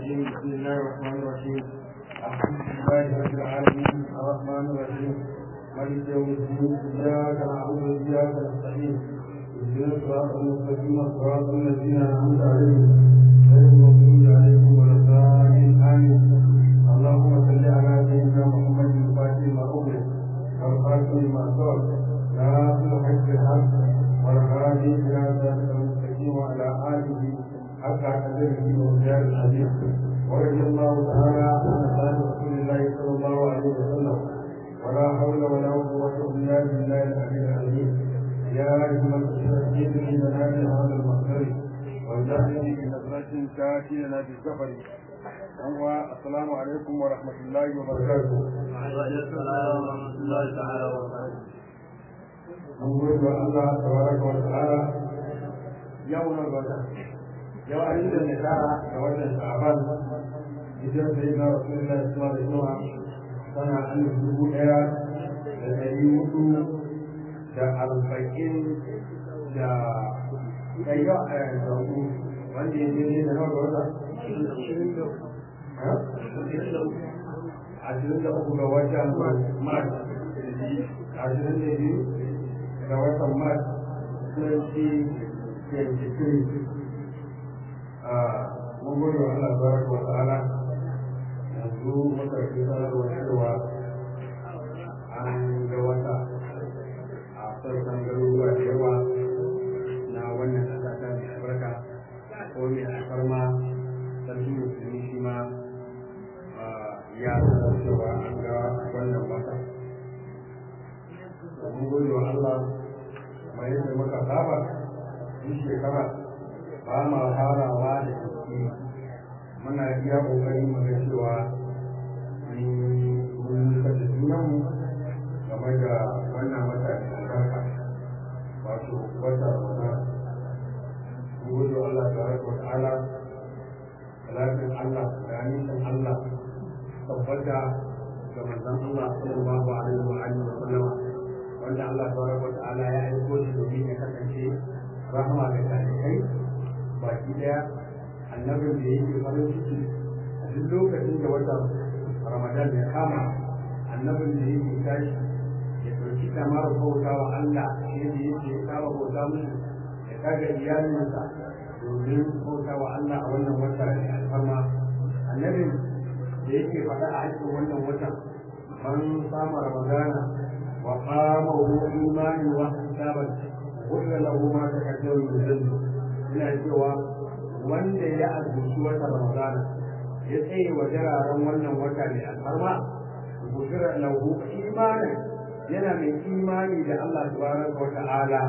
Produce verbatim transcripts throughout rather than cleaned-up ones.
الرجيم بسم الله الرحمن الرحيم الحمد لله رب العالمين الرحمن الرحيم مالك يوم الدين إياك نعبد وإياك نستعين اهدنا الصراط المستقيم صراط الذين أنعمت عليهم غير المغضوب عليهم ولا الضالين آمين اللهم صل على سيدنا محمد الفاتح لما أغلق والخاتم لما سبق ناصر الحق بالحق والهادي إلى صراط المستقيم وعلى آله حق قدره ومقداره العظيم ورضي الله تعالى عن أصحاب رسول الله صلى الله عليه وسلم ولا حول ولا قوة إلا بالله العلي العظيم يا أيها المسلمين في منام هذا المقدر وجعلني في نظرة تأتي لنا بالسفر السلام عليكم ورحمة الله وبركاته. وعليكم السلام ورحمة الله تعالى وبركاته. نقول الله تبارك وتعالى يوم الغد yau a cikin da tara da watan sha'aban hijirar da yana rasulullahi sallallahu alaihi wasallam sana an dubu daya da dari hudu da arba'in da ɗaya a yanzu wanda ya je da nawa ga wata ashirin da uku ga watan mars ashirin da biyu ga watan mars twenty twenty-three mun gode wa Allah tabaraka wa ta'ala yanzu muka yi sanarwa cewa an ga wata a sassan garuruwa da yawa na wannan ƙasa ta mai albarka ko mai alfarma sarki musulmi shi ma ya sanar cewa an ga wannan wata mun gode wa Allah mai yadda muka saba duk shekara ba ma farawa da jiki muna iya ƙoƙarin mu ga cewa mun kashe junanmu game da wannan wata da albarka wato wata ramadan mun gode wa Allah tabaraka wa ta'ala salatin Allah da amincin Allah tabbata ga manzon Allah sallallahu alaihi wa alihi wa sallam wanda Allah tabaraka wa ta'ala ya aiko shi domin ya kasance rahama ga talibai baki daya annabin da yake farin ciki a duk lokacin da watan ramadan ya kama annabin da yake tashi ya ɗauki kamar bauta wa Allah shi da yake saba bauta musu ya kaga iyalinsa domin bauta wa Allah a wannan wata da alfarma annabin da yake faɗa a haƙƙin wannan watan man sama ramadana wa qama hu imani wa hisaban ghufira lahu ma taqaddama min dhanbi ina cewa wanda ya azurci wata ramadana ya tsaye wa jararen wannan wata mai alfarma gudura lahu imanin yana mai imani da Allah subhanahu wa ta'ala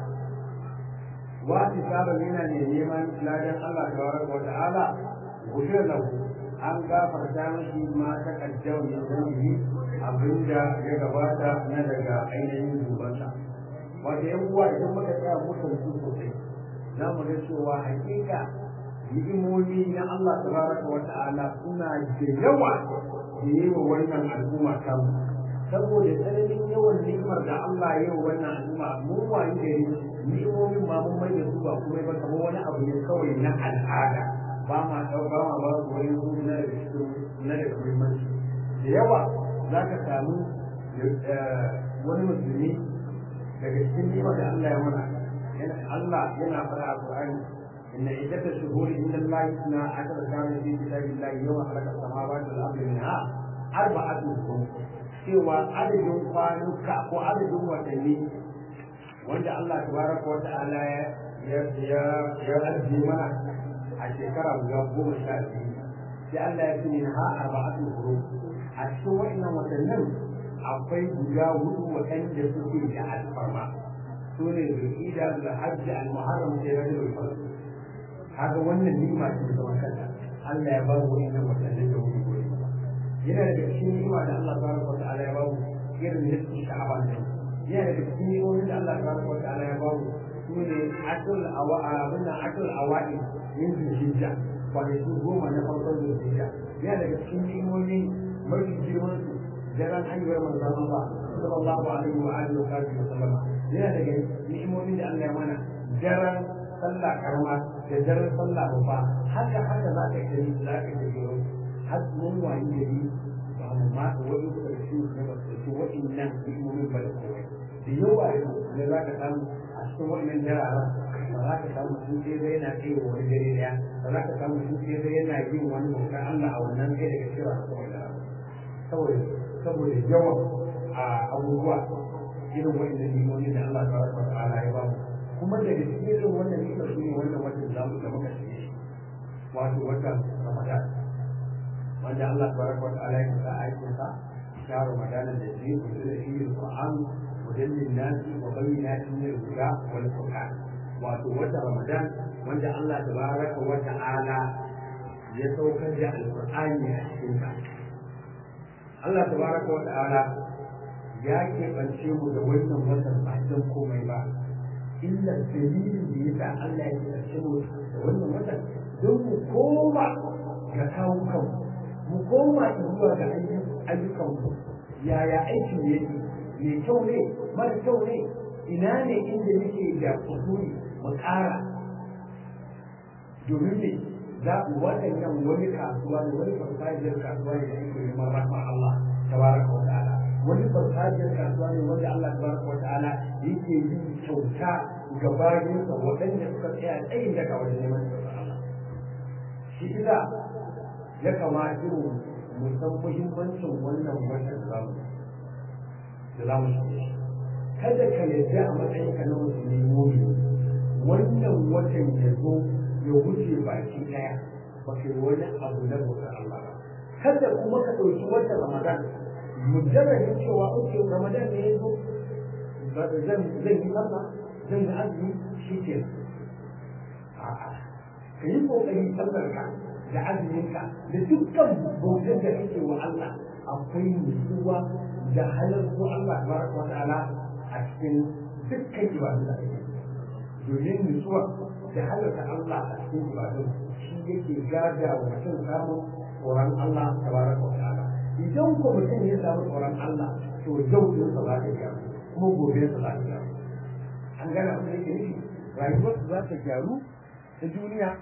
wa tisaban yana mai neman ladan Allah subhanahu wa ta'ala gudura lahu an gafarta mashi ma ta kaddama min zambi abinda ya gabata na daga ainihin zubansa wata yan uwa idan muka tsaya mutum sosai za mu ga cewa hakika ni'imomi na Allah tabaraka wa ta'ala suna da yawa da yi wa wannan al'umma ta mu saboda tsananin yawan ni'imar da Allah ya yi wa wannan al'umma mun wani gari ni'imomin ma mun mai da su ba kuma ba kamar wani abu ne kawai na al'ada ba ma ɗau ba ma ba su wani su na da cikin na da muhimmanci da yawa za ka samu wani musulmi daga cikin ni'imar da Allah ya mana الله ينا فرع القرآن إن عدة الشهور عند الله اثنا عشر شهرا في كتاب الله يوم خلق السماوات والأرض منها أربعة أشهر سوى عدد قانوك وعدد وتنين وأن الله تبارك وتعالى يؤدي منا الشكرة ويقوم الشافعين لأن يكون منها أربعة أشهر الشهور إن وتنين akwai guda hudu waɗanda suke da alfarma su ne zulhijja da hajji al-muharram sai rajul farz haka wannan ni'ima ce da kuma kanta Allah ya ba mu wannan watanni da wuri gobe yana da cikin ni'ima da Allah subhanahu wa ta'ala ya ba mu irin nisfi sha'ban ne yana da cikin ni'imomin da Allah subhanahu wa ta'ala ya ba mu su ne atul awa abinda atul awai min zulhijja kwanaki goma na farkon zulhijja yana da cikin ni'imomin mafi girman su daren hanyar manzon Allah sallallahu alaihi wa alihi wa sallam yana daga ni'imomin da Allah ya mana daren sallah karama da daren sallah ba haka haka za ka gani za ka gani har mun wani gari ba mu ma wani da su ne ba su wa'innan ilmomin ba da kowai da yawa ne za ka samu a cikin wa'innan jarara ba za ka samu sun ce zai yana kai wani dare daya ba za ka samu sun ce zai yana yin wani bautar Allah a wannan kai daga kira a kowai da saboda saboda yawan abubuwa irin wa'innan ilmomin da Allah ta wa ta'ala ya ba mu kuma daga cikin irin wannan ni'imar su ne wannan watan zamu da muka shige shi wato watan Ramadan wanda Allah tabaraka wa ta'ala ya sa aikin sa شهر رمضان الذي أنزل فيه القرآن هدى للناس وبينات من الهدى والفرقان وتوجه رمضان وأن الله تبارك وتعالى يتوكل القرآن يحسنك الله تبارك وتعالى ya keɓance mu da wannan watan ba don komai ba illa dalilin da yasa Allah ya keɓance mu da wannan watan don mu koma ga kawukan mu koma zuwa ga ayyukan mu yaya aikin yake mai kyau ne mara kyau ne ina ne inda muke da kusuri mu ƙara domin ne za mu waɗannan wani kasuwa ne wani farfajiyar kasuwa ne da ake neman rahma Allah tabaraka wa ta'ala wani farfajiyar kasuwa ne wanda Allah tabaraka wa ta'ala yake yi kyauta ga bayinsa waɗanda suka tsaya tsayin daga wajen neman Allah shi isa ya kamata mu san muhimmancin wannan watan zamu da zamu shi kada ka yarda a matsayin ka na musulmi mu'min wannan watan ya zo ya wuce baki daya ba kai wani abu na bautar Allah ba kada kuma ka ɗauki watan Ramadan mujarradin cewa oke Ramadan ne ya zo zan zan yi sallah zan yi azumi shi ke a'a ka yi kokari sallar ka da azuminka da dukkan bautar da kake wa Allah akwai nutsuwa da halartu Allah tabaraka wa ta'ala a cikin dukkan ibadu da kake domin nutsuwa da halarta Allah a cikin ibadu shi yake gada wa mutum samun tsoron Allah tabaraka wa ta'ala idan ko mutum ya samu tsoron Allah to yau din sa za ta gyaru kuma gobe sa za ta gyaru an gana abin da yake nufi rayuwar za ta gyaru ta duniya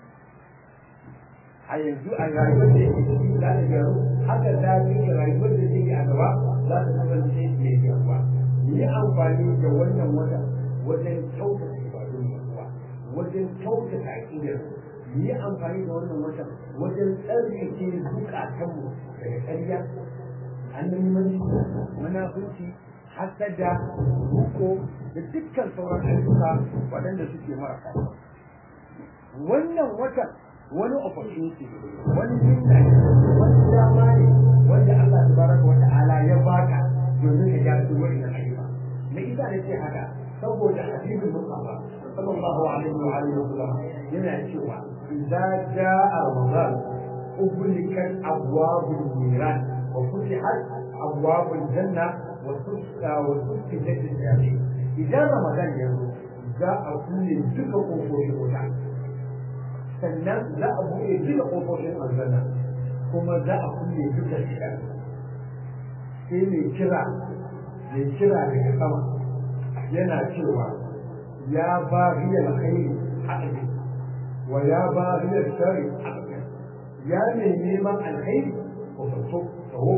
a yanzu a rayuwar da yake ciki za ta gyaru haka za ta yi rayuwar da take a gaba za ta kasance mai gyaruwa yi amfani da wannan wata wajen kyautata ibadun mutuwa wajen kyautata aƙidar yi amfani da wannan wata wajen tsarkake zukatanmu daga ƙarya annabimanci munafurci hasada ruko da dukkan sauran ayyuka waɗanda suke marasa wannan wata wani opportunity wani jinna wani dama ne wanda Allah tabaraka wa ta'ala ya baka domin ka gyara duk wannan ayyuka me yasa nake haka saboda hadisin Mustafa sallallahu alaihi wa alihi wasallam yana cewa idza jaa ramadan ughliqat abwabul niran wa futihat abwabul janna wa tusqa wa tusqijat al-jannah idan ramadan ya zo za a kulle duka kofofin wuta sannan za a buɗe duka ƙofofin aljanna kuma za a kulle duka shiga sai mai kira mai kira daga sama yana cewa ya ba riyar khairi haɗe wa ya ba riyar shari haɗe ya mai neman alkhairi ko farko taho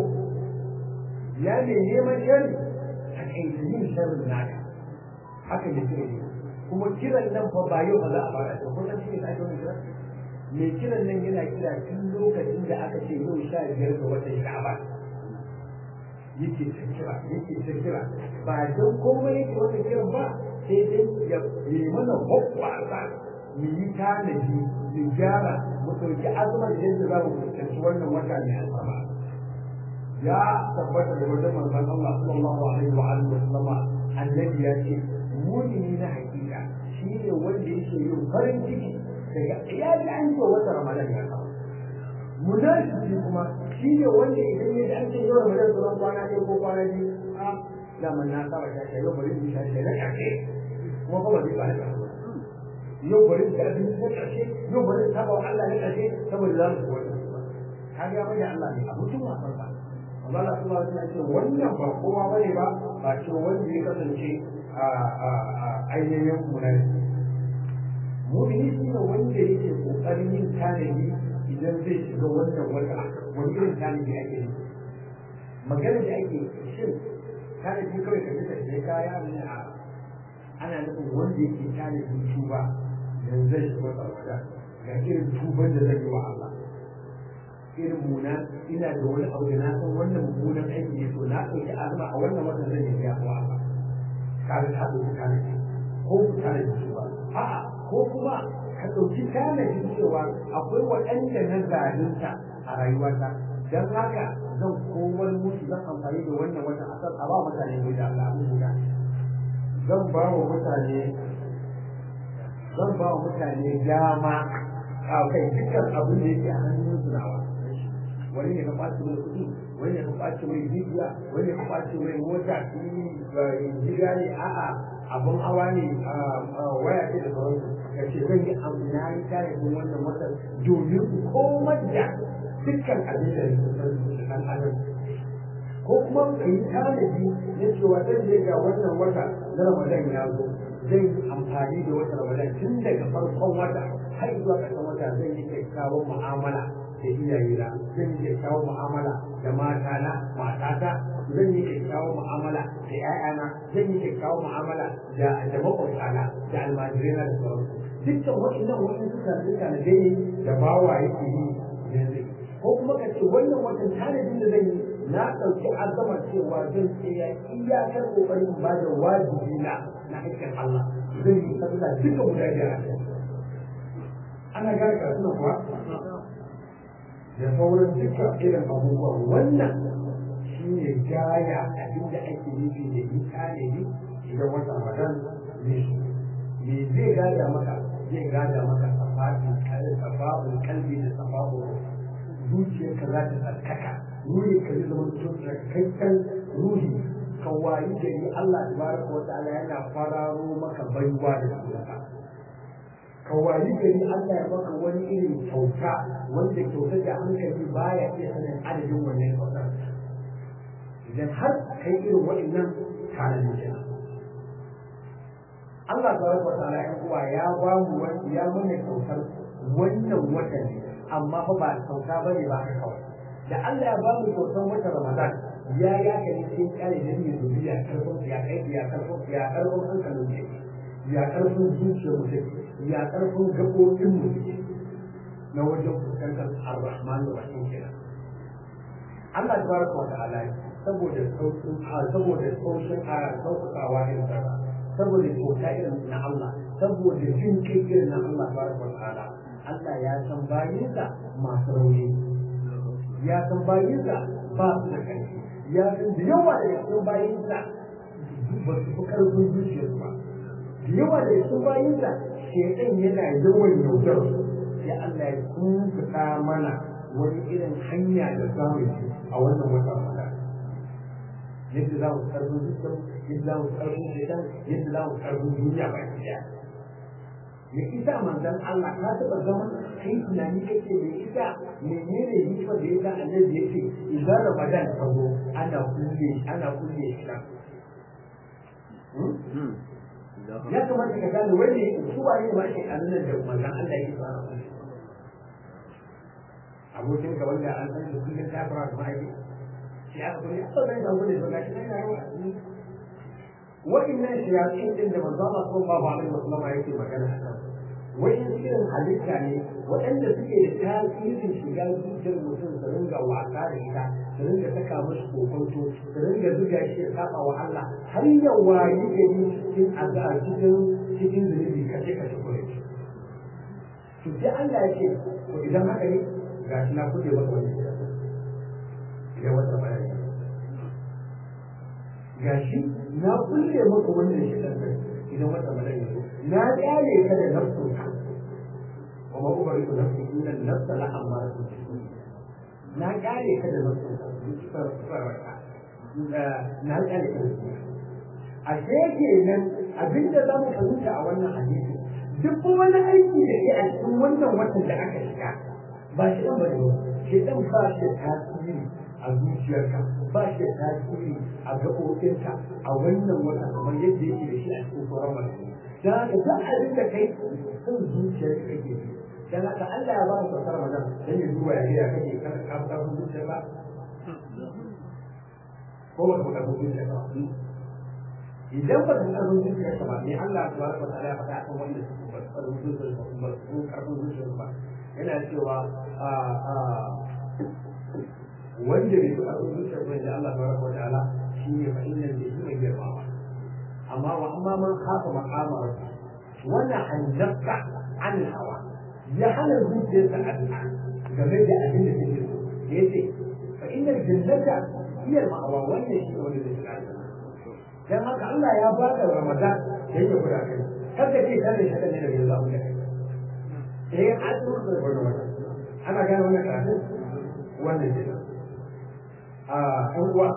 ya mai neman shari a kaitayin sharrin naka haka da kira ne kuma kiran nan fa ba yau ba za a fara ta kuma shi ne ake wani kira mai kiran nan yana kira tun lokacin da aka ce yau sha biyar ga watan sha'ban yake ta kira yake ta kira ba don komai yake wata kiran ba sai dai ya yi mana hoɓɓasa mu yi tanadi mu gyara mu ɗauki azumar yadda za mu fuskanci wannan wata mai alfama ya tabbata da wajen manzon Allah sallallahu alaihi wa alihi wa sallama annabi ya ce mumini na hakika shi ne wanda yake yin farin ciki daga ya ji an ce wata ramadan ya kawo munafiki kuma shi ne wanda idan ya ji an ce yau ramadan sauran kwana ɗaya ko kwana biyu a daman na saba ta ce yau bari in sha shi na ƙarshe kuma kuma zai ba da yau bari in sha abinci na ƙarshe yau bari in saba wa Allah na ƙarshe saboda za mu ci wani ka ga mai Allah ne abokin wasan ba Allah Allah subhanahu wa ta'ala ce wannan ba kowa bane ba ba ce wanda ya kasance a ainihin munafiki mu'mini shi ne wanda yake kokarin yin tanadi idan zai shiga wannan wata wani irin tanadi ake yi magana da ake shin tanadi kawai ka fita sai kaya ne a ana nufin wanda yake tanadi tuba yanzu zai shiga wata ga irin tuban da zai yi wa Allah irin muna ina da wani abu da na san wannan mummunan aiki ne to na ɗauki azuma a wannan watan zan yi ya wa Allah kaga ta ɗauki tanadi ko ku tanadi tuba a'a ko kuma ka ɗauki tanadi cewa akwai waɗanda na zalunta a rayuwata don haka zan komar musu zan amfani da wannan wata asar a ba mutane mai da Allah guda zan ba wa mutane zan ba wa mutane dama a kai dukkan abin da yake a hannun su nawa wani ne ka ɓaci mai kuɗi wani ne ka ɓaci mai jijiya wani ne ka ɓaci mai mota jiga ne a'a abin hawa ne waya ce da sauransu ka ce zan yi amina yi tare da wannan watan domin komar da dukkan abin da ya san adam ko kuma ka yi tanadi na cewa zan je ga wannan wata na ramadan ya zo zan yi amfani da wata ramadan tun daga farkon wata har zuwa ƙarshen wata zan yi kyakkyawan mu'amala da iyayena zan yi kyakkyawan mu'amala da matana matata zan yi kyakkyawan mu'amala da ƴaƴana zan yi kyakkyawan mu'amala da da makwabtana da almajirina da sauransu dukkan waɗannan waɗannan suka duka na dai da bawa yake yi yanzu ko kuma ka ce wannan watan tanadin da zan yi na ɗauki azama cewa zan tsaya iyakar ƙoƙarin ba da wajibi na na aikin Allah zan yi sabila duka guda biyar a kai ana gane karatu kuwa da sauran duka irin abubuwan wannan shi ne gaya abin da ake nufi da yi tanadi idan wata ramadan ne shi me zai gada maka zai gada maka safafin kalbi da safafin zuciyarka za ta tsarkaka ruhi ka zai zama tsarkakken ruhi ka wayi gari Allah tabaraka wa ta'ala yana fararo maka baiwa da sunanka ka wayi gari Allah ya baka wani irin kyauta wanda kyautar da hankali baya iya sanin adadin wannan kyautar idan har kai irin waɗannan tanadin kenan Allah tabaraka wa ta'ala ya kuwa ya ba mu wani ya mana kyautar wannan watan amma fa ba kyauta bane ba haka kawai da Allah ya ba mu kyautar watan Ramadan ya ya kai cikin kare da ne duniya karfin ya kai ya karfin ya karfin hankalin ne ya karfin zuciyar mutum ya karfin gabobin mutum na wajen fuskantar Ar-Rahman Ar-Rahim kenan Allah tabaraka wa ta'ala saboda sauƙin saboda sauƙin a sauƙaƙawa irin sa saboda kyauta irin na Allah saboda jin kai irin na Allah tabaraka wa ta'ala Allah ya san bayinsa masu rauni ya san bayinsa ba su da ƙarfi ya san da yawa da cikin bayinsa ba su fi ƙarfin zuciyarsu ba da yawa da cikin bayinsa shekan yana yawan yaudar sai Allah ya kumfuta mana wani irin hanya da zamu yi a wannan wata ramadan yadda za mu ƙarfin zuciyar yadda za mu ƙarfin shekan yadda za mu ƙarfin duniya ba ɗaya me isa manzon Allah ka taɓa zama kai tunani kake me isa menene hikima da yasa annabi yake idan Ramadan ta zo ana kulle ana kulle shi ya kamata ka gane wani su waye ma ke annan da manzon Allah yake fara abokin ka wanda an san da kullun ta fara da mai shi aka kulle a sauran da kulle ba gashi nan yawa wa'innan shayatin din da manzo Allah sallallahu alaihi wasallam yake magana akan wa'in irin halitta ne waɗanda suke da tasirin shiga zuciyar mutum su ringa wasa da ita su ringa saka mashi kokonto su ringa zuga shi ya saba wa Allah har ya wayi gari cikin azar cikin cikin zunubi kace kace kure to sai Allah ya ce to idan haka ne ga shi na kuɗe maka wani idan wata bayani gashi na kulle maka wannan shekar idan wata bayani na kyale ka da nafsu wa ma ubari da nafsu inna nafsa la amara na kyale ka da nafsu na kyale ka da a sheke nan abinda za mu fahimta a wannan hadisi duk wani aiki da ke a cikin wannan watan da aka shiga ba shi dan bane shi dan ba shi tasiri a zuciyarka ba shi tasiri a gaɓoɓinka a wannan wata kamar yadda yake da shi a cikin sauran mutane dan haka duk abin da kai sun zuciyar ka kake yi dan haka Allah ya ba ka sautar Ramadan dan ya duba ya ga kake ka ka ka zuciyar ba ko ba ka ka zuciyar ba idan ba ka ka zuciyar ba ne Allah subhanahu wa ta'ala ya faɗa akan wanda su ba su zuciyar ba su karɓar zuciyar ba yana cewa a a wanda bai karɓar zuciyar ba da Allah subhanahu wa ta'ala shi ne fa inna lillahi wa inna ilaihi amma wa amma man khafa maqama rabbi wannan hanzarta an hawa ya hana zuciyarsa addu'a game da abin da take so yace fa inna jannata hiya al-ma'wa wannan shi wanda zai shiga dan haka Allah ya ba da Ramadan dan ya kula kai kada ke kare shi da ne da Allah eh azur da Ramadan ana ga wannan karatu wannan shi a an uwa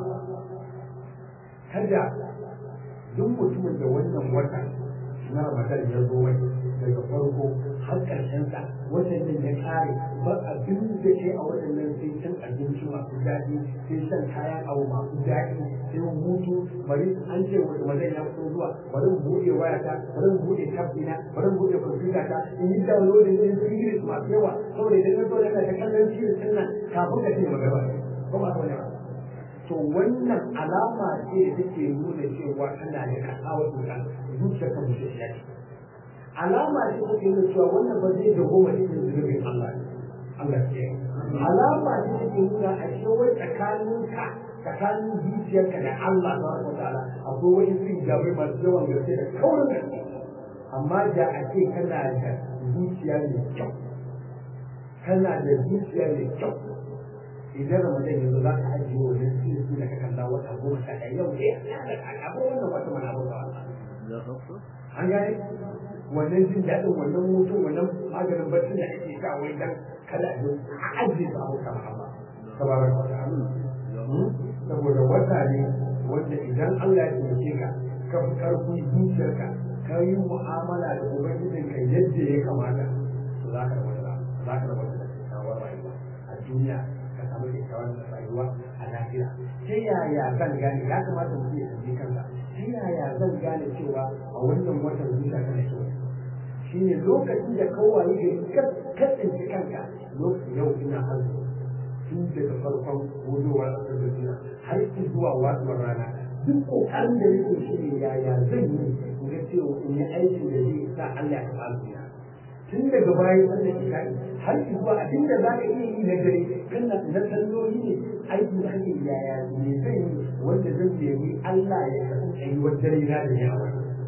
kada duk mutumin da wannan wata na Ramadan ya zo mai daga farko har ƙarshen sa wannan din ya kare ba abin da ke a waɗannan sai cin abinci masu daɗi sai shan kayan abu masu daɗi sai hutu bari an ce wata mazan ya fito zuwa bari mu buɗe wayata bari mu buɗe tabina bari mu buɗe kwamfuta ta in yi downloading din series masu yawa saboda idan na zo daga ta kallon series din nan kafin ka ce magana ko ba ka wani ba to wannan alama ce da take nuna cewa kana da kasawar duka zuciyar ka mutum ya ce alama ce take nuna cewa wannan ba zai da goma cikin zunubin Allah Allah ce alama ce take nuna a ce wai tsakaninka tsakanin zuciyarka da Allah subhanahu wa ta'ala akwai wani sun gabai masu yawan gaske da kaurin gaske amma da a ce kana da zuciya mai kyau kana da zuciya mai kyau idan Ramadan yanzu za ka ajiye wajen sirri da ka kalla wata goma sha ɗaya yau eh abu wannan wata mana abu ba an gane wannan jin daɗin wannan mutum wannan maganin barci da ake sha wai dan kada a ajiye su abu kama amma tabarak wa ta'ala saboda wata ne wanda idan Allah ya taimake ka ka fi karfin zuciyarka ka yi mu'amala da ubangijinka yadda ya kamata to za ka rabu za ka rabu da kyakkyawar rayuwa a duniya ka samu kyakkyawar rayuwa a lafiya ta yaya zan gane ya kamata mutum ya tambayi kansa ta yaya zan gane cewa a wannan watan zuciya kana kyau shine lokacin da kawai ga kasance kanka lokacin yau ina hanzu tun daga farkon gudowar asibiti har zuwa watsuwar rana duk kokarin da yake shi ne yaya zan yi in ga cewa in yi aikin da zai sa Allah ya kafa alfiya tun daga bayan wannan isha'i har zuwa abin da za ka iya yi na dare kana na salloli ne aikin da ake yaya ne zan yi wanda zan nemi Allah ya kasance yi wa dare na da yawa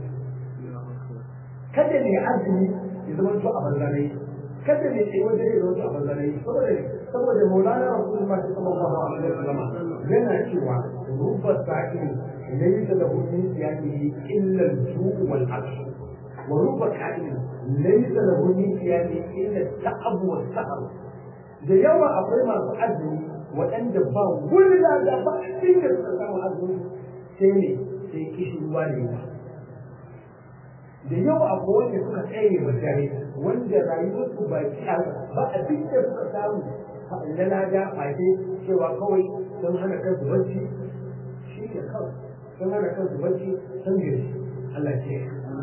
kada ne azumi ya zama to a banzanai kada ne sai wanda zai zama to a banzanai saboda saboda Maulana Rasulullah sallallahu alaihi wasallam yana cewa rubba sa'in laysa lahu min siyamihi illa al-ju' wal 'atsh wa rubba ka'in laysa lahu min siyamihi illa al-ta'ab wa al-sahr da yawa akwai masu azumi waɗanda ba wurga da ba inda suka samu azumi sai ne sai kishirwa ne ba da yawa akwai wanda suka tsaye wa dare wanda rayuwarsu ba ba abin da suka samu na lada ake cewa kawai sun hana kansu bacci shi ne kawai sun hana kansu bacci sun gaji Allah ce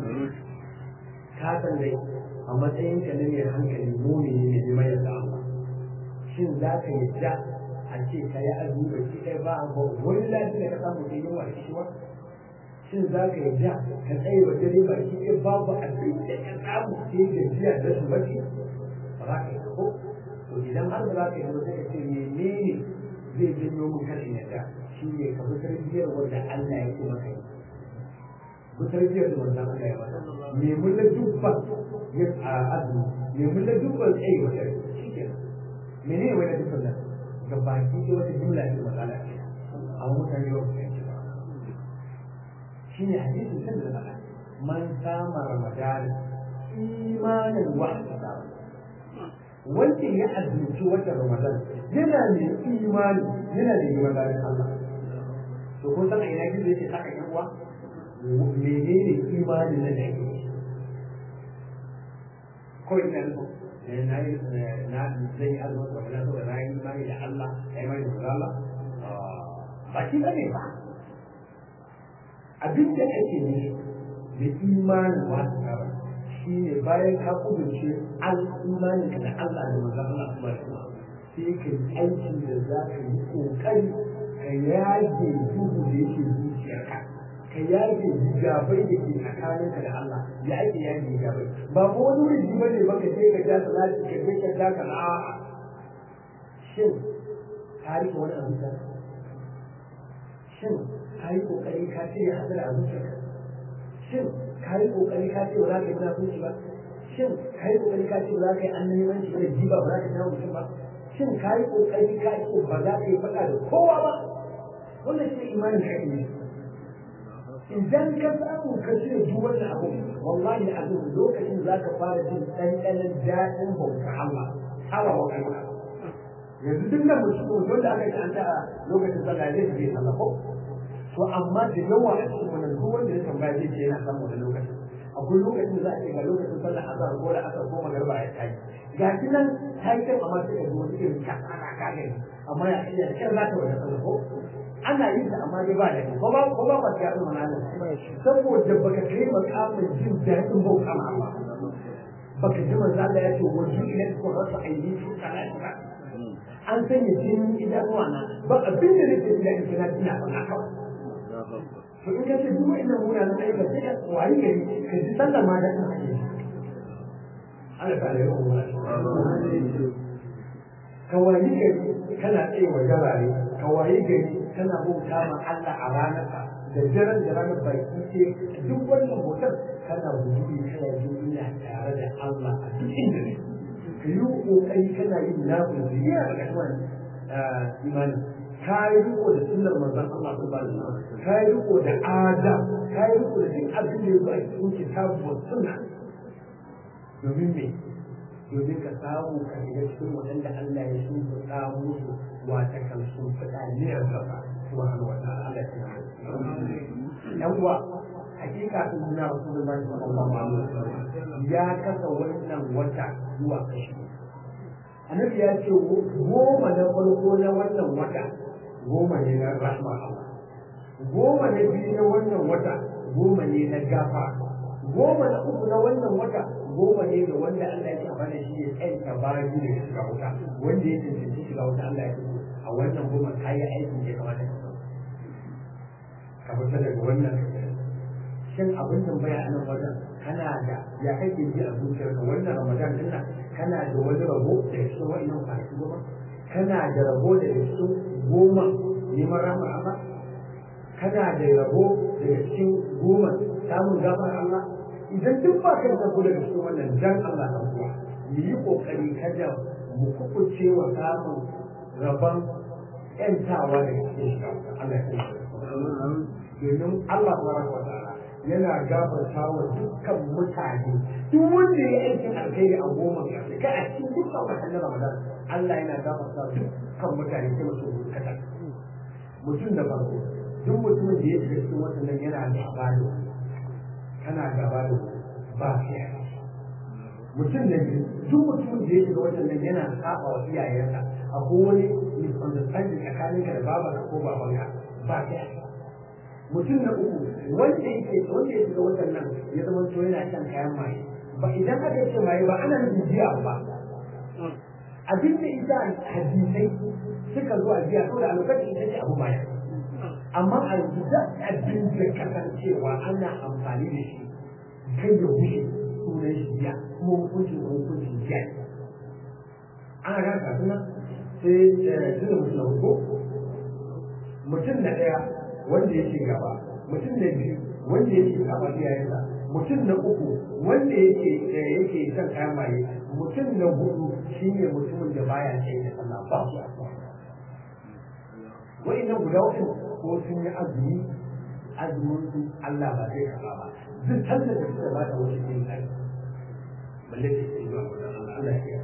ka san dai a matsayin ka ne mai hankali mumini ne bi mai da Allah shin za ka yadda a ce ka yi azumi bacci kai ba ba wani lafiya ka samu ke yin wa shi ba shin za ka yadda ka tsaye wa dare baki ɗaya babu abin da ka samu ke gajiya da su bacci ba za ka yi ko to idan har ba za ka yi ba sai ka ce menene zai janyo mun kashin yadda shi ne ka bi tarbiyyar wanda Allah ya ce maka yi bi tarbiyyar da wanda Allah ya maka me mun la dubba ya azumi me mun la dubba tsaye wa dare shi ke menene wani dubban nan ga baki ɗaya wata jumla ce matsala ce a mutane ba su yanci ba shi ne hadisin kan da faɗa man sama ramadan imanin wahda wanda ya azumci watan ramadan yana da imani yana da imanin Allah to ko san ina kin yake saka yan uwa menene imani na da yake ko ina ne na yi na zai azumci ramadan to na yi imani da Allah ai mai da Allah ba shi bane ba abin da ake ne da imanin wasu kaba shi ne bayan ka kudurce al'imanin ka da Allah da manzon Allah kuma da sai ka yi aikin da za ka yi kokari ka yage duhu da yake zuciyarka ka yage hijabai da ke tsakaninka da Allah ya ake yage hijabai ba ko wani wuri ba ne ba ka je ka ja salati ka je ka ja ka a'a shin ka rike wani abu da shin ka yi kokari ka ce ya hadara a zuciyarka shin ka yi kokari ka ce ba za ka yi munafunci ba shin ka yi kokari ka ce ba za ka yi annabimanci ba da jiba ba za ka jawo mutum ba shin ka yi kokari ka ce ba za ka yi faɗa da kowa ba wannan shi imanin ka ne idan ka samu ka ce duk wannan abu wallahi azum lokacin za ka fara jin ɗanɗanon daɗin bauta Allah Allah wa kai yanzu duk da mutum wanda aka ci an ta lokacin sallah zai je sallah ko to amma da yawa a cikin wannan duk wanda ya tambaya zai ce yana samu wannan lokacin akwai lokacin da za a ce ga lokacin sallah azhar ko da asar ko magriba ya tayi ga shi nan tayi kan amma sai ka zo wani irin ka ana ka gani amma ya iya da kan za ta wata sallah ko ana yin ta amma dai ba da ko ba ko ba ba ta yi mana nan saboda baka kai makamin jin daɗin bauta ma Allah baka ji manzo Allah ya ce wajen ila ko rasa aini su kana ba an sanya jin idanuwa na ba abin da nake da ina ina fara kawai to in ka ce duk wannan munanan aika sai ka wayi gari ka ji sallar ma da kan Allah ta da yawa ka wayi gari kana tsaye wa jarare ka wayi gari kana bauta ma Allah a ranar ka da daren da ranar baki ce duk wannan bautar kana gudu kana jin ina tare da Allah a duk inda ne ka yi kokari kana yin nafi zuriya daga kan imani ka yi riko da sunnar manzon Allah sallallahu alaihi wasallam ka yi riko da adab ka yi riko da duk abin da yake a cikin kitabu wa sunna domin me domin ka samu ka shiga cikin waɗanda Allah ya shimfiɗa musu wata kan shimfiɗa niyyar gaba subhanahu wa ta'ala Allah ya yan uwa hakika sun nuna rasulullahi sallallahu alaihi wasallam ya kasa wannan wata zuwa kashi annabi ya ce goma na farko na wannan wata goma ne na rahma Allah goma na biyu na wannan wata goma ne na gafa goma na uku na wannan wata goma ne ga wanda Allah ya tabbata shi ya tsaya bayan da ya shiga wuta wanda ya tantance shiga wuta Allah ya tabbata a wannan goma kayi aikin da ya kamata ka fita daga wannan shin abin tambaya a nan wajen kana da ya kake ji a zuciyarka wannan Ramadan din nan kana da wani rabo da cikin wa'annan kwanaki goma kana da rabo da cikin goma neman rahmar Allah kana da rabo daga cikin goma samun gafar Allah idan duk ba ka da rabo daga cikin wannan dan Allah ka kuwa mu yi kokari kada mu kukuce wa samun rabon yantawa daga cikin shiga Allah ya kuma domin Allah subhanahu wa ta'ala yana gafarta wa dukkan mutane duk wanda ya aikin alkhairi a goma ƙarshe kai a cikin dukkan watan Ramadan Allah yana gafarta dukkan mutane sai mutum kada mutum da farko duk mutumin da ya shiga cikin watan nan yana gaba da kana gaba da ba fiya mutum da biyu duk mutumin da ya shiga watan nan yana saba wa iyayensa akwai wani misunderstanding tsakaninka da babanka ko babanka ba fiya mutum na uku wanda yake wanda ya shiga watan nan ya zama to yana shan kayan maye ba idan aka ce maye ba ana nufin jiya ba abin da ita hadisai suka zo a jiya saboda a lokacin ita ce abu maye amma a yanzu da abin da kasancewa ana amfani da shi kai ya wuce sunan shi jiya kuma hukuncin hukuncin jiya ana gana kafin sai tuna mutum na hudu mutum na ɗaya wanda yake gaba mutum na biyu wanda yake gaba iyayensa mutum na uku wanda yake yake shan kayan maye mutum na hudu shine mutumin da baya ce da Allah ba su wa'annan guda uku ko sun yi azumi azumin su Allah ba zai karba ba duk tantar da suka ba ta wasu yin kai balle ce ce ba Allah ya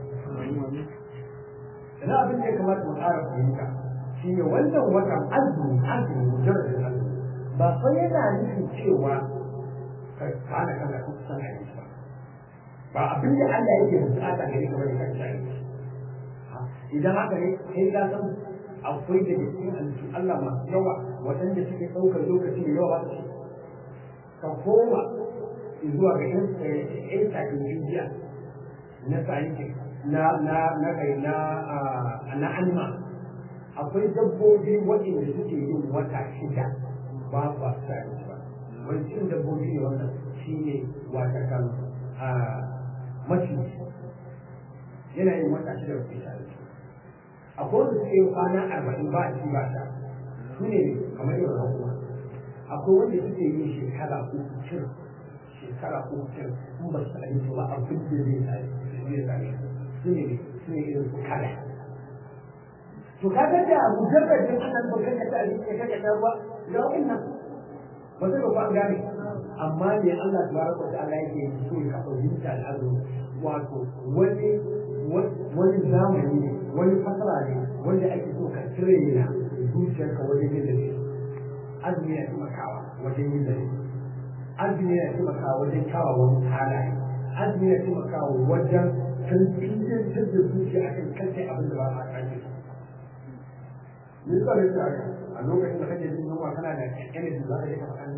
sana abin da ya kamata mu ƙara fahimta shine wannan watan azumi azumi mujarradin azumi ba fa yana nufin cewa ka kana kana kusan aiki ba ba abin da Allah yake bukata gare ka bane ka ci aiki idan haka ne kai ka san akwai da cikin halittu Allah masu yawa waɗanda suke ɗaukar lokaci da yawa ba su ka koma zuwa ga encyclopedia na scientific na na na kai na na anima akwai dabbobi waɗanda suke yin wata shida ba ba sai ba wani cikin dabbobi ne wannan shine wata kan maciji yana yin wata shida ba sai akwai wanda suke yin kwana arba'in ba a ci ba ta su ne kamar yin rahuwa akwai wanda suke yin shekara uku cin shekara uku cin in ba su abinci ba abin da zai sare zai sare su ne su ne irin su kala to kaga da mujarradin annan ba kanka ta abinci kanka ta ruwa da wannan ba zai ba an gane amma ne Allah tabaraka wa ta'ala yake so ya fahimta al'adu wato wani wani zamani ne wani fasara ne wanda ake so ka cire na zuciyarka wajen yin da azumi ya taimakawa wajen yin da azumi ya taimakawa wajen kyawawan halaye azumi ya taimakawa wajen tantancin da zuciya a kan kanta abin da ba a kake me yasa ne haka a lokacin da kake jin yunwa kana da energy za ka je ka faɗa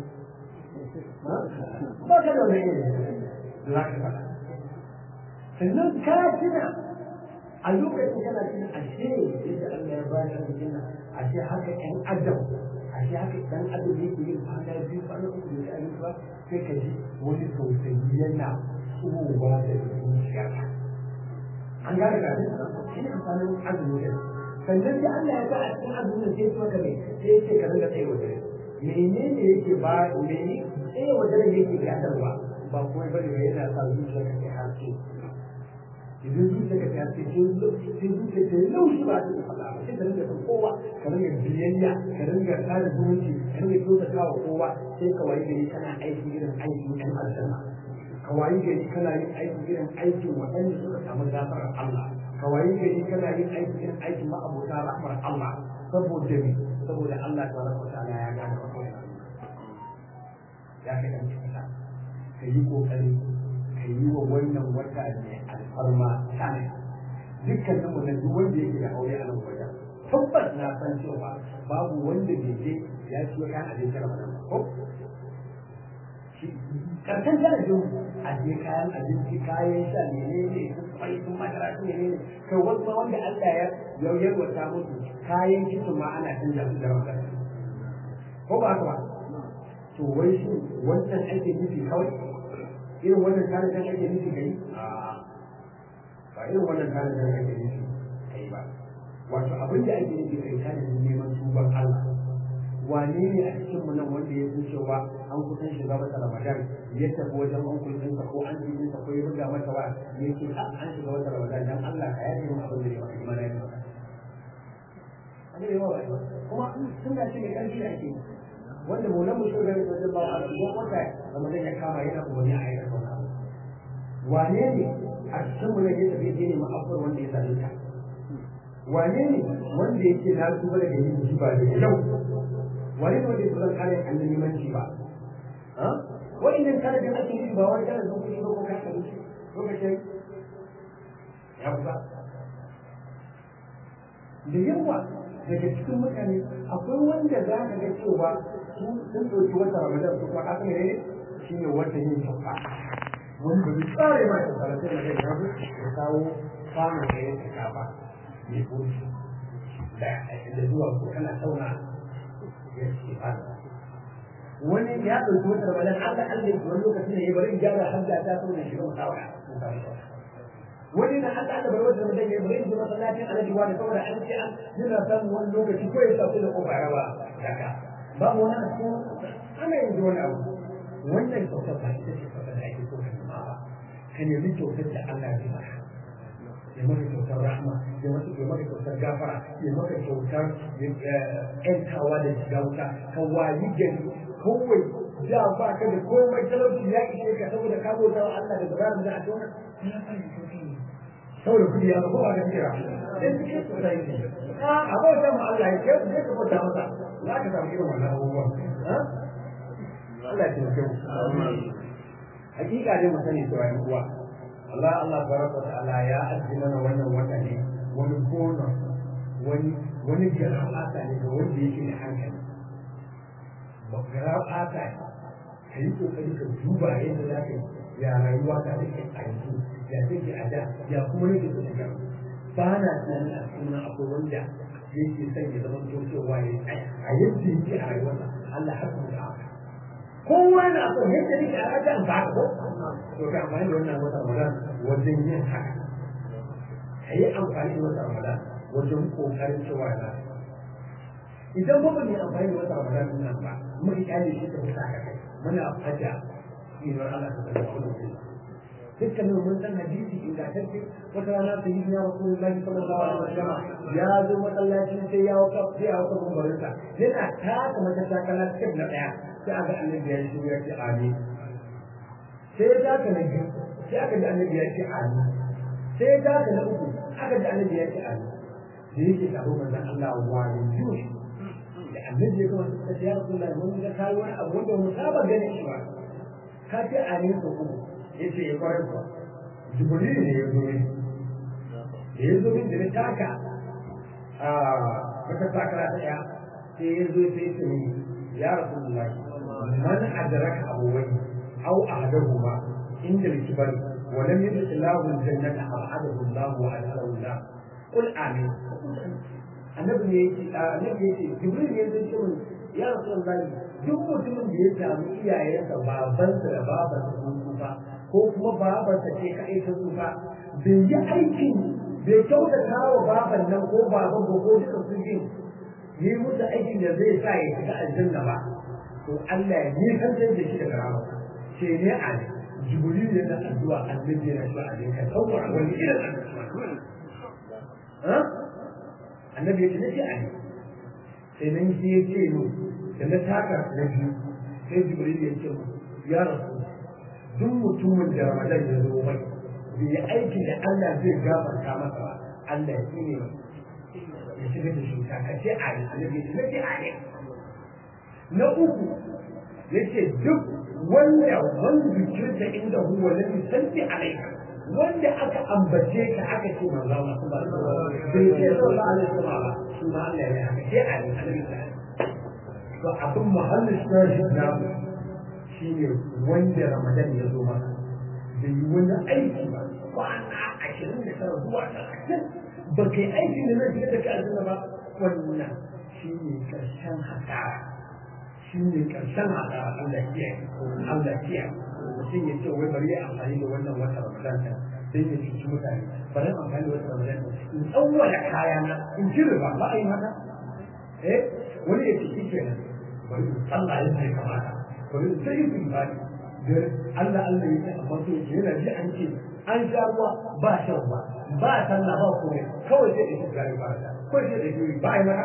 ba ka da wani energy da za ka faɗa sannan ka tuna a lokacin kana cin ashe yadda Allah ya bayar da jinna ashe haka ɗan adam ashe haka ɗan adam yake yin kwana biyu kwana uku da ya ba sai ka ji wani tausayi yana tsohuwa da zuciyarka an gane ga shi ne amfanin azumi ne sannan da Allah ya sa a cikin azumin sai ya maka mai sai ya ce ka rinka tsaye wajen menene yake ba menene tsaye wajen yake gadarwa ba kuma bane ba yana sa zuciyarka ta haske idan zuciya ka ta ce sai zuciya ta yi laushi ba ta faɗa ba sai ka rinka san kowa ka rinka biyayya ka rinka tsara zumunci ka rinka kyautata wa kowa sai ka wayi gari kana aiki irin aikin ɗan aljanna ka wayi gari kana yin aiki irin aikin waɗanda suka samu gafarar Allah ka wayi gari kana yin aiki irin aikin ma'abota rahmar Allah saboda me saboda Allah tabaraka wa ta'ala ya gane maka wannan ya kai kan kisa ka yi kokari ka yi wa wannan wata ne alfarma tane dukkanin mu na duk wanda yake da aure a nan wajen tabbas na san cewa babu wanda bai je ya ci kan abinci Ramadan ba ko karshen talabijin a je kayan abinci kayan sha menene su kwai sun madara su menene kai wasu wanda Allah ya yauyar wata musu kayan kitchen ma ana canja su da Ramadan ko ba haka ba to wai shi wannan ake nufi kawai irin wannan tanadin ake nufi kai ba irin wannan tanadin ake nufi kai ba wato abin da ake nufi kai tanadin neman tuban Allah wane ne a cikin mu nan wanda ya san cewa an kusan shiga masa Ramadan ya tafi wajen ankul ɗinsa ko an ji ɗinsa ko ya buga masa wa ya ce an shiga wata Ramadan dan Allah ka yaje mu abin da ya maka imani ya maka abin da ya maka kuma sun da shi ne karfi da ake wanda mu nan mu shiga da wajen ba a cikin wata Ramadan ya kama yana kuma ne a yi da wane ne a cikin mu ne ya tafi je ne ma'afar wanda ya zalunta wane ne wanda yake na tuba daga yin jiba da yau wani ne wanda ya zan kare annabi manci ba ha wa'inda kana da ake yi ba wani kana zuwa kuɗi ba ko ka ka dace lokacin ya buga da yawa daga cikin mutane akwai wanda za ka ga cewa sun ɗauki wata Ramadan su kuma haka ne shi ne wata yin sauka wani ba zai tsare ma da salatin da zai yazo ya kawo samun da ya cika ba mai goshi da zuwa ko kana sauna wani ya ɗauki wata Ramadan Allah Allah wani lokacin da ya bari gyara hadda ta sauna shiga mutawa wani na Allah Allah bari wata Ramadan ya bari zuwa masallacin alaji wani saboda an ce an yana samun wani lokaci ko ya sauke da kofa rawa daga babu wani abu ana yin wani abu wannan kyautar ba ita ce kyautar da ake so ka nema ba ka nemi kyautar da Allah ya maka ya maka kyautar rahma ya maka ya maka kyautar gafara ya maka kyautar ƴantawa da shiga wuta ka wayi gari kawai da ba ka da komai talauci ya ishe ka saboda ka bauta wa Allah da zabarin da a tona saboda kudi ya ba ka kira dan kike so sai a bauta ma Allah ya ce ka bauta masa za ka samu irin wannan abubuwan Allah ya taimake mu hakika dai mu sani cewa yan uwa Allah Allah baraka ta'ala ya ajiye mana wannan wata ne wani bonus wani wani garabata ne ga wanda yake da hankali ba garabata ne ka yi kokari ka duba yadda za ka yi ya rayuwa ta take a yanzu ya take a da ya kuma yake ta shiga ba na tunanin a cikin akwai wanda yake son ya zama cewa ya a yadda yake a rayuwarsa Allah har kuma da haka kowa na so yadda yake a rayuwarsa ba ko to ka amfani da wannan wata Ramadan wajen yin haka ka yi amfani da wata Ramadan wajen kokarin cewa na idan ba mu yi amfani da wata Ramadan nan ba mu iyali shi ta fuka kai muna fada idan Allah ta tsaya wannan kai dukkanin mun san hadisi ingantacce wata rana sai yi ya Rasulullahi sallallahu alaihi wasallam ya zo masallaci sai ya waka sai ya waka gumbarinsa yana taka mata takala cikin na daya sai aga annabi ya shi ya ce amin sai ya taka na biyu sai aka ji annabi ya ce amin sai ya taka na uku aka ji annabi ya ce amin da yake taro manzon Allah wa ne da annabi ya kuma sai ya Rasulullahi mun ga kai wani abu wanda mu saba ganin shi ba ka ce amin ko kuma yace ya kwarar ba jibril ne ya zo ne ya zo min da na taka a wata takara ta ya sai ya zo sai ce ni ya rasulullahi man adraka abuwai aw ahadahuma inda al-kibar wa lam yadkhulu al-jannata abadahu Allah wa adkhalahu Allah qul amin annabi ne yake annabi yake jibril ne ya zo ya rasulullahi duk mutumin da ya samu iyayensa babansa da babansa sun kufa ko kuma babansa ce kaɗai ta tsufa bai yi aikin bai kyautata wa baban nan ko baban ba ko duka su yi yi musu aikin da zai sa ya shiga aljanna ba to Allah ya nisantar da shi daga rama ce ne a ne jibril yana addu'a annabi yana shi a jinka tsawon wani irin addu'a annabi ya ce nake a ne sai nan shi ya ce mu da na taka na biyu sai jibril ya ce mu ya rasu duk mutumin da Ramadan ya zo mai bai yi aikin da Allah zai gafarta masa ba Allah ya tsine ya shiga da shi ka ce a ne annabi ya ce a ne na uku yace duk wanda wanda zikirta inda huwa lam yusalli alayka wanda aka ambace ka aka ce manzo Allah subhanahu wa ta'ala bai ce sallallahu alaihi wasallam ba shi ma Allah ya haka ce a ne annabi ya to abin mahallin shi na shi ne wanda Ramadan ya zo maka da yi wani aiki ba kwana ashirin da tara zuwa talatin ba kai aiki da zai shiga da ka aljanna ba wannan shi ne karshen hasara shi ne karshen hasara Allah kiyaye Allah kiyaye mutum ya ce wai bari ya amfani da wannan wata Ramadan ta sai ya cuci mutane bari amfani da wata Ramadan ta in tsawwala kayana in cire ba ba a yi haka eh wani ya ce shi kenan bari Allah ya sai kamata bari sai yin bani da Allah Allah yake amma to yana ji an ce an sha ruwa ba shan ruwa ba sallah ba komai kawai sai da gari ba da ko sai da gari ba ai maka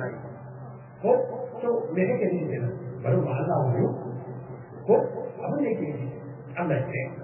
ko to me kake ni kenan bari ba Allah wayo ko abin da yake yi Allah ya tsaya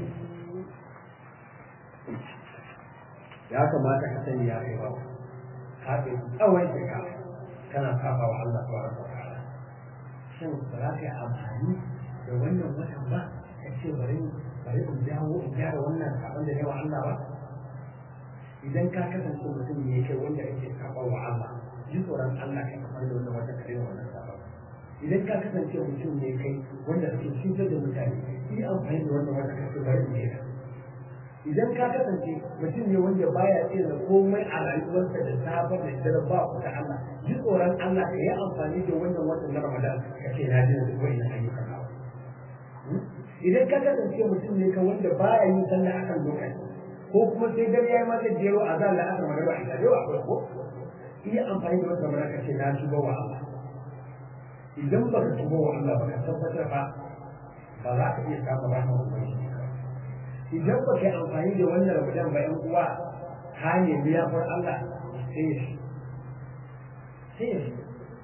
ya kamata ka sani ya kai ba ka kai tsawon ka kana saba wa Allah subhanahu wa ta'ala shin ba za ka yi amfani da wannan watan ba ka ce bari bari in jawo in gyara wannan abin da yawa Allah ba idan ka kasance mutum ne kai wanda kake saba wa Allah ji tsoron Allah kai kamar da wannan watan kare wannan saba idan ka kasance mutum ne kai wanda kake cutar da mutane yi amfani da wannan watan kake bari in gyara idan ka kasance mutum ne wanda baya tsira komai a rayuwarsa da sabar da dare ba ku ta Allah ji tsoron Allah ka yi amfani da wannan watan na Ramadan ka ce na jina duk wani ayyukan nawa idan ka kasance mutum ne ka wanda baya yin sallah akan lokaci ko kuma sai dare yayi masa jero a zalla aka magana a gado a ko yi amfani da wannan Ramadan ka ce na tuba wa Allah idan ba ka tuba wa Allah ba ka tabbatar ba ba za ka iya samun rahmar ubangiji idan ba kai amfani da wannan Ramadan ba yan uwa ka ne biyafar Allah sai ya shi sai ya shi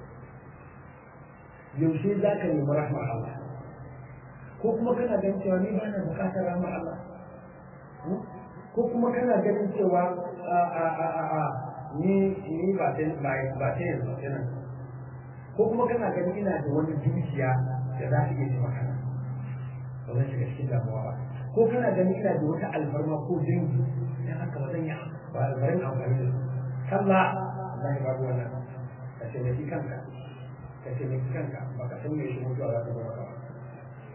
yaushe za ka nemi rahmar Allah ko kuma kana ganin cewa ni ba na bukatar rahmar Allah ko kuma kana ganin cewa a a a a ni ni ba ta ba ba ta yanzu kenan ko kuma kana ganin ina da wani dukiya da za ta iya taimaka ba zan shiga cikin damuwa ba ko kana ganin ina da wata alfarma ko dangi dan haka ba zan yi ba alfarin amfani da su kalla zai babu wannan ka ce mai kanka ka ce mai kanka baka san me shi mutuwa za ta zama ba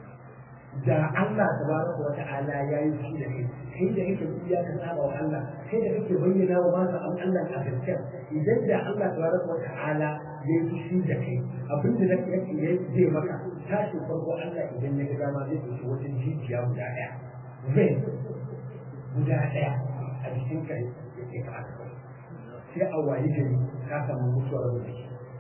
da Allah tabaraka wa ta'ala ya yi shi da kai kai da kake iya ka saba wa Allah kai da kake bayyana wa masa an Allah a gaskiya idan da Allah tabaraka wa ta'ala ya yi shi da kai abin da nake yake ya zai maka tashi farko Allah idan ya ga dama zai ɗauki wata jijiya guda ɗaya zai guda ɗaya a jikin kai ya ke ka aka sai a wayi gari ka samu mutuwar wani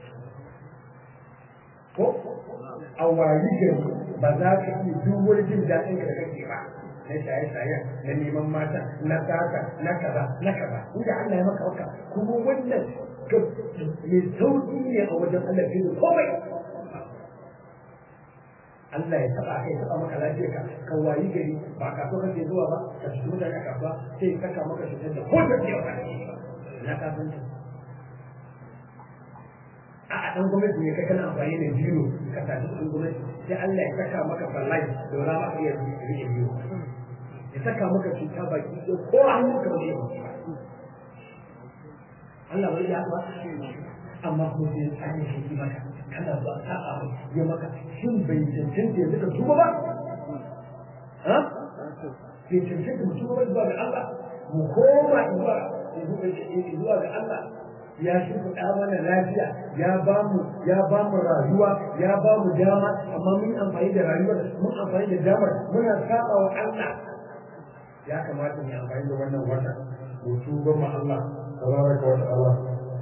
ko a wayi gari ba za ka iya duk wani jin daɗin da kake ba na shaye-shaye na neman mata na sata na kaza na kaza inda Allah ya maka haka kuma wannan mai sauƙi ne a wajen Allah fi da komai Allah ya taɓa kai taɓa maka lafiya ka ka wayi gari ba kasuwa kake zuwa ba ka shi mutane a kasuwa sai ka saka maka cutar da ko da ke wa na kasuwanci a ɗan gwamnati ne kai kana amfani da biyu ka tafi ɗan gwamnati sai Allah ya saka maka bala'i da za ma iya rike biyu ya saka maka cuta baki ko ko hannun ka bai yi Allah bai ya ba amma ko sai tsani shi maka kana zuwa sa'a ya maka shin bai cancanta yanzu ka tuba ba ha bai cancanta mu tuba ba zuwa ga Allah mu koma zuwa zuwa ga Allah ya shimfiɗa mana lafiya ya ba mu ya ba mu rayuwa ya ba mu dama amma mun amfani da rayuwar mun amfani da damar muna saba wa Allah ya kamata mu amfani da wannan wata mu tuba ma Allah tabaraka wa ta'ala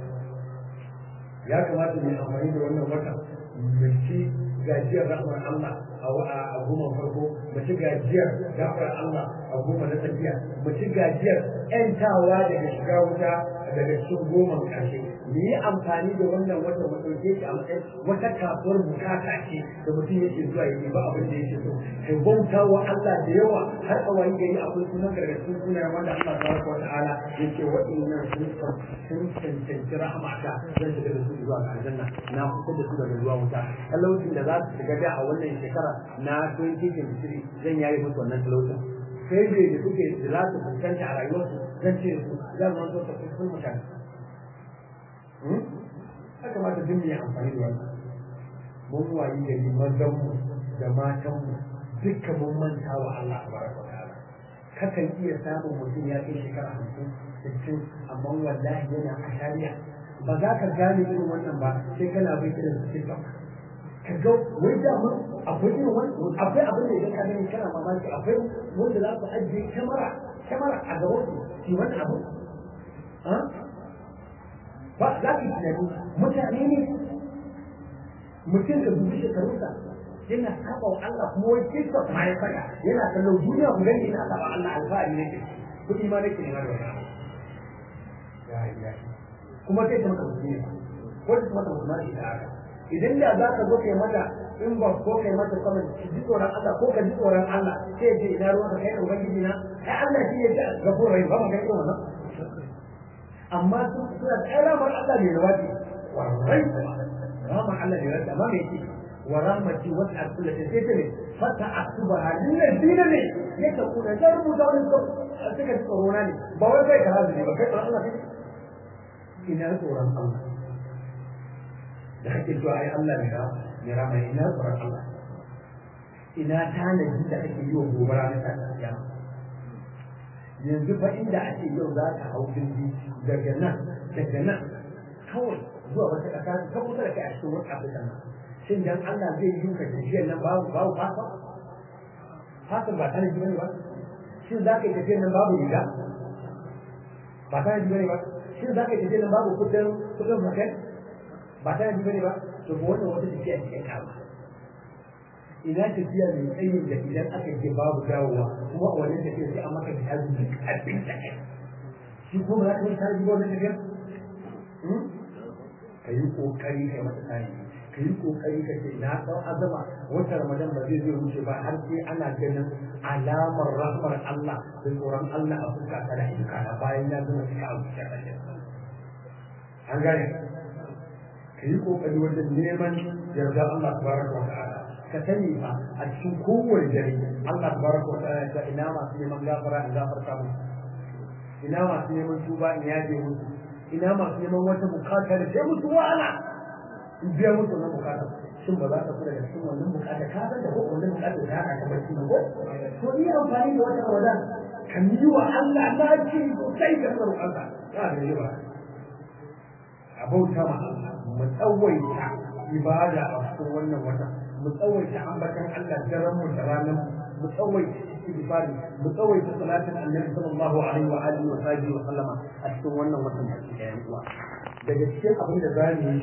ya kamata mu amfani da wannan wata mu ci gajiyar rahmar Allah a goma farko mu ci gajiyar gafar Allah a goma na tafiya mu ci gajiyar ƴantawa daga shiga wuta daga cikin goma ƙarshe mu yi amfani da wannan wata mu ɗauke shi a matsayin wata kasuwar bukata ce da mutum yake zuwa ya ba abin da yake so kai bauta wa Allah da yawa har a wani gari akwai sunan daga cikin sunayen wanda Allah tabaraka wa ta'ala yake waɗannan sun sun cancanci rahmata zan shiga da su zuwa ga aljanna na fitar da su daga zuwa wuta talaucin da za su shiga da a wannan shekara na twenty twenty-three zan yayi musu wannan talaucin sai dai da suke da za su fuskanta a rayuwarsu zan ce su za mu wanto ta sun mutane ya kamata duk mai amfani da wannan mun wayi gari mazanmu da matanmu dukkan mun manta wa Allah tabaraka wa ta'ala kakan iya samun mutum ya kai shekara hamsin sittin amma wallahi yana a shari'a ba za ka gane irin wannan ba sai kana bai irin TikTok ka ga wai da mun akwai irin wannan akwai abin da idan ka gani kana mamaki akwai wanda za su ajiye kamera kamera a gaban su shi wannan abu ba za ki tunani mutane ne mutum ka dubi shekarunsa yana saba wa Allah kuma wai TikTok ma ya saka yana kallon duniya ku gani ina saba Allah alfahari ne kuɗi ma nake nema da wannan ya ya kuma sai ta maka mutum ne ko ta maka mutum ne da haka idan da za ka zo kai mata in ba ko kai mata kamar ji tsoron Allah ko ka ji tsoron Allah sai ce ina ruwan ka kai da ubangiji na ai Allah shi ya ji gafur rai ba mu ga wannan amma su suna da ramar Allah ne da wati warai ramar Allah ne da amma me yake wa rahmati wasi'at kulli shay sai ne fata aktubaha lil ladina ne yake kuna da rubuta wannan suka tsoro na ne ba wai kai ka hazi ne ba kai tsoron Allah ne ina tsoron Allah da kake cewa ai Allah ne da ne rama ina tsoron Allah ina tanadi da ake yi wa gobara na tafiya yanzu fa inda ake yau za ka hau jirgi daga nan daga nan kawai zuwa wata ƙasa ta kusa da kai a cikin wata afirka nan shin dan Allah zai yi ka tafiyar nan babu babu fasa fasa ba tana ji bane ba shin za ka yi tafiyar nan babu riga ba tana ji bane ba shin za ka yi tafiyar nan babu kudin kudin makai ba tana ji bane ba to ko wannan wata tafiya ce ka ba ina tafiya mai tsayin da idan aka je babu dawowa kuma a wannan tafiya sai an maka da da karfin ta kai shi kuma za ka yi tarihi ba wannan tafiya ka yi kokari kai mata tarihi ka yi kokari ka ce na ɗau azama wata ramadan ba zai zai wuce ba har sai ana ganin alamar rahmar Allah da tsoron Allah a fuska ta da ilkana bayan ya zama cika a zuciya ƙarshen an gane ka yi kokari wajen neman yarda Allah tabaraka wa ta'ala ka sani fa a cikin kowane dare Allah tabaraka wa ta'ala ya ina masu neman gafara in gafarta musu ina masu neman tuba in yaje musu ina masu neman wata bukata da sai musu wahala in biya musu wannan bukata shin ba za ka kula da cikin wannan bukata ka san da ko wannan bukata da aka kamar shi ko to ni amfani da wata Ramadan kan yi wa Allah laji sai da tsaron Allah ya da yi ba abauta ma Allah mu tsawaita ibada a cikin wannan wata mu tsawaita ambatan Allah daren mu da ranar mu tsawaita istighfari mu tsawaita salatin annabi sallallahu alaihi wa alihi wa sahbihi wa sallama a cikin wannan watan da ke yayin uwa daga cikin abin da zamu yi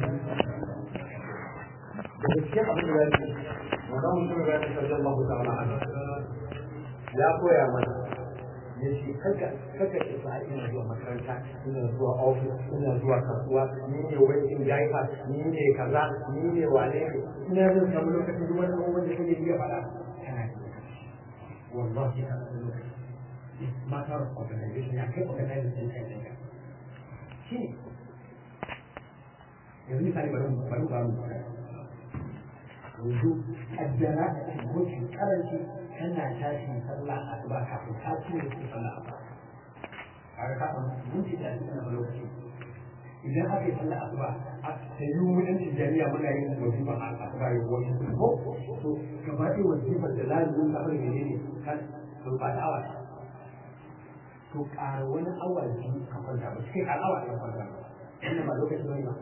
daga cikin abin da zamu yi wannan mutum da ya sallallahu ta'ala alaihi ya koya mana ya ce kaka kaka ce ba ina zuwa makaranta ina zuwa ofis ina zuwa kasuwa ni ne wani jaifa ni ne kaza ni ne wane ne ina zan samu lokacin duk wani wanda kake iya faɗa kana wallahi kana da lokaci it's matter of organization ya kai organization ɗin kai ɗin shi ne yanzu misali bari mu bari ba mu yanzu kaddara mutum karanci kana tashi sallah asuba kafin ka ci ne sallah asuba kaga ka san mun ci da wannan lokaci idan aka yi sallah asuba a sai mu dan tijaniya muna yin wajiba a asuba yau wani ko to gaba ɗaya wajibar da lazumin ka bari ne kan to ba da awa to ƙara wani awa biyu ka kwanta ba sai ƙara awa ɗaya kwanta ba wannan ba lokaci bane ba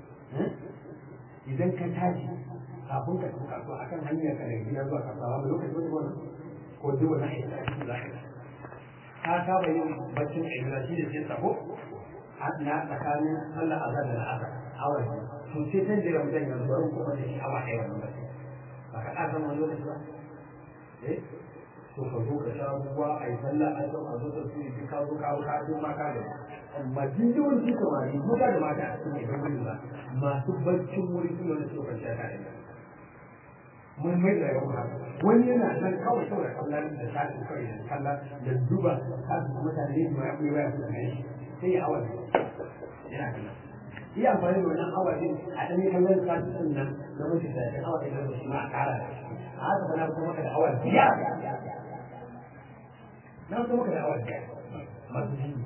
idan ka tashi kafin ka tafi kasuwa akan hanyar ka daga gida zuwa kasuwa ba lokaci wani wannan ko duk wannan aiki da ake za ka ka saba yin baccin ayyuka shi da sai sako na tsakanin sallar azhar da al'asar awa biyu to sai tan da mutum yanzu bari kuma da shi awa ɗaya wannan baccin ba ka ɗaga wani lokaci ba eh to ka zo ka sha ruwa a yi sallah a zo a zo da su yi ka zo ka ka ce ma ka da amma duk yawanci samari maza da mata a cikin idan gudu ba masu baccin wuri su wani su kwanciya ka da mun mai da yawan haka wani yana nan kawai saboda kallon da shafi kawai da kallon da duba kasu mutane ne ma ya baya su ne sai ya awa yana kallon iya amfani da wannan awa din a ɗan yi kallon kasu ɗin nan na mutu da ya awa ɗin da shi ma a ƙara da shi a haka ba na kuma maka da awa biyar na kuma maka da awa biyar masu jini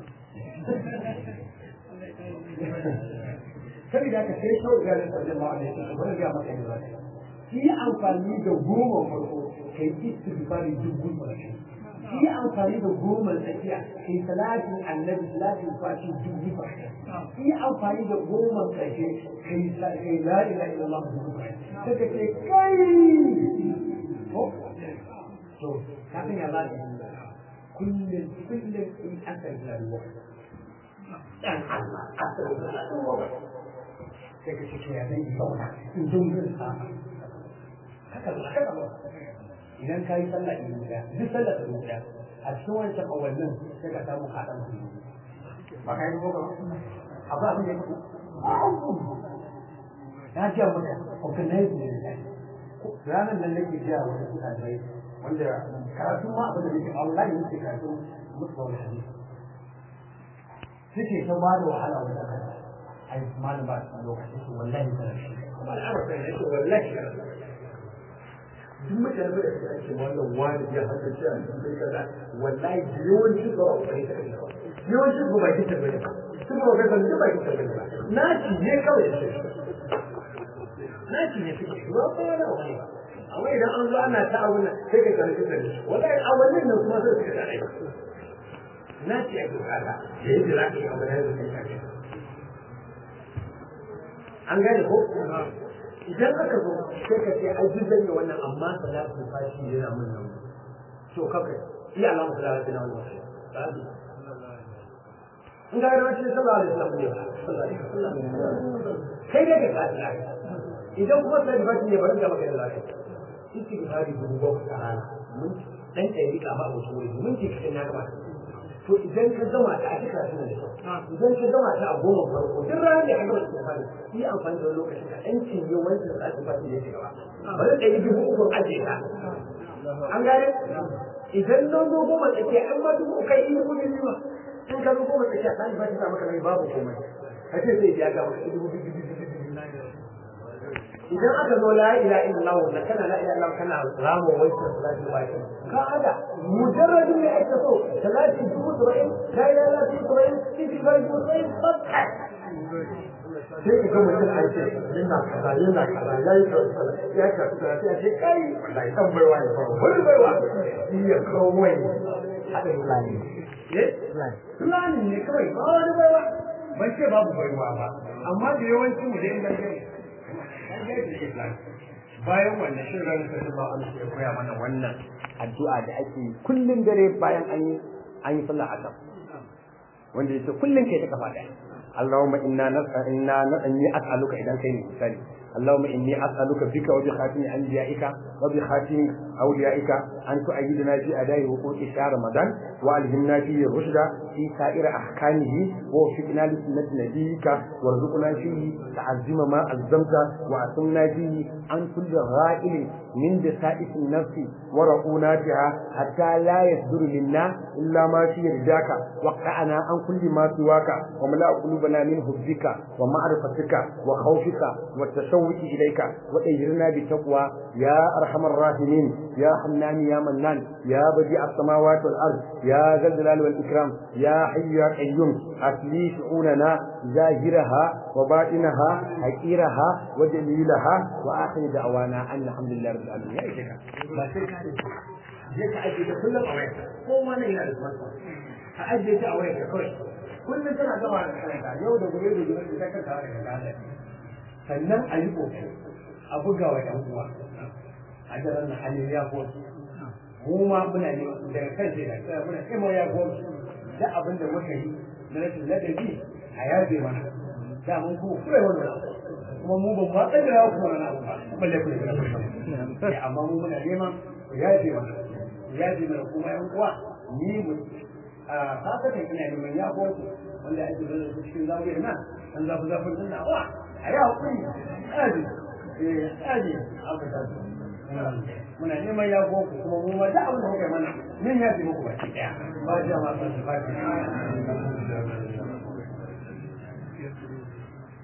saboda haka sai kawai garin sarjan ma'a ne su wani ga maka yin zai yi amfani da goma farko kai istighfari dubu farko yi amfani da goma tsakiya kai salatin annabi salatin fashi dubu farko yi amfani da goma ƙarshe kai kai la ilaha illallah dubu farko sai ka ce kai ko to kafin ya ba kullum kullum in aka yi rayuwa dan Allah aka yi rayuwa sai ka ce to ya zai yi zauna in dungun sa haka ba haka ba idan ka yi sallah in guda duk sallah ta guda a cikin wancan awalin sai ka samu kaɗan su ba ka yi ko ba abu abin da ya fi na ji maka organize ne ranar nan nake jiya wani mutane wanda karatu ma abin da nake online nake karatu musu wani hadisi suke ta ba da wahala wajen kasa ai malam ba su lokaci su wallahi kana shi kuma al'amar sai ne wallahi kana duk mutane da suke ake wannan wani ya haka shi a cikin kaza wallahi yawanci ba ba ne ta kaza yawanci ba ba ki tabbata ba su ba ga ban ba ki tabbata ba na ci ne kawai shi na ci ne kike ba ba na wani amma idan an zo ana ta abun nan sai ka karanta da shi wallahi a wannan nan kuma sai ka tsaya na ci ake bukata da yadda za ka yi abu da yadda kai kake an gane ko idan aka zo sai ka ce ai duk zan yi wannan amma salatu fashi yana mun nan to kaka iya Allah mu salatu na wannan sabi in ga ran shi sallallahu alaihi wasallam ne sallallahu alaihi wasallam kai dai ka tsaya idan kuma sai fashi ne bari ka maka da lafiya istighfari dubu bakwai a rana mun dan ɗaya rika ba mu wuri mun ji kadan na gaba to idan ka zama ta a cika shi ne idan ka zama ta a goma farko duk ranar da ka gama istighfari yi amfani da lokacin ka dan cinye wancan da aka fadi yake gaba bari ɗaya dubu uku aje ka an gane idan nan zo goma tsakiya an ma dubu kai in kuɗi ne ma in ka zo goma tsakiya sai ba ta maka mai babu komai kace zai biya ga maka dubu dubu idan aka zo la ilaha illallah wannan kana la ilaha illallah kana ramo wancan salati baki ka ada mujarradin ne ake so salati dubu saba'in la ilaha illallah dubu saba'in cikin bari dubu saba'in fakat sai ka ga mutum an ce yana kaza yana kaza ya yi kaza ya kaza ya ce kai wallahi dan baiwa ya fara wani baiwa shi ya kawo wai haɗin fulani eh fulani ne kawai ba wani baiwa ban ce babu baiwa ba amma da yawancin mu dai nan dai bayan wannan shirin ranar da ba an ya koya mana wannan addu'a da ake kullun dare bayan an yi an yi sallah asar wanda yake kullun kai ta kafa daya Allahumma inna nas'a inna inni as'aluka idan kai ne misali اللهم إني أسألك بك وبخاتم أنبيائك وبخاتم أوليائك أن تؤيدنا في أداء وقوع شهر رمضان وألهمنا فيه الرشد في سائر أحكامه ووفقنا لسنة نبيك وارزقنا فيه تعزم ما ألزمت وأصمنا فيه عن كل غائل من دسائس النفس ورؤوناتها حتى لا يصدر منا إلا ما في رجاك وقعنا عن كل ما سواك وملأ قلوبنا من حبك ومعرفتك وخوفك والتشوق إليك وأجرنا بتقوى يا أرحم الراحمين يا حنان يا منان يا بديع السماوات والأرض يا ذا الجلال والإكرام يا حي يا قيوم أصلي شؤوننا ظاهرها وباطنها حقيرها وجليلها وآخر دعوانا أن الحمد لله رب العالمين يا إيشك لا شرك جيت أجي كل أويك هو ما نينا لسمعك أجي أويك كل كل سنة دوا يوم دوا يوم دوا يوم دوا كذا sannan a yi ƙoƙari a buga wa ‘yan uwa a jiran na halin ya ko mu ma muna ne daga kan sai da muna kai ma ya ko da abin da muka yi na rashin ladabi a yaje mana da mun kuma kure wannan kuma mu ban ma tsaya da kuma wannan abu ba balle ku ne amma mu muna neman ku yaje mana ku yaje mana kuma ‘yan uwa ni mu a fasatan ina neman ya ko wanda ake da cikin zawiyar nan an zafi zafin dinna wa a yi haƙuri aji aji muna neman ya goku kuma mu ma da abin da muka yi mana min ya fi muku baki ɗaya ba jama'a ba su baki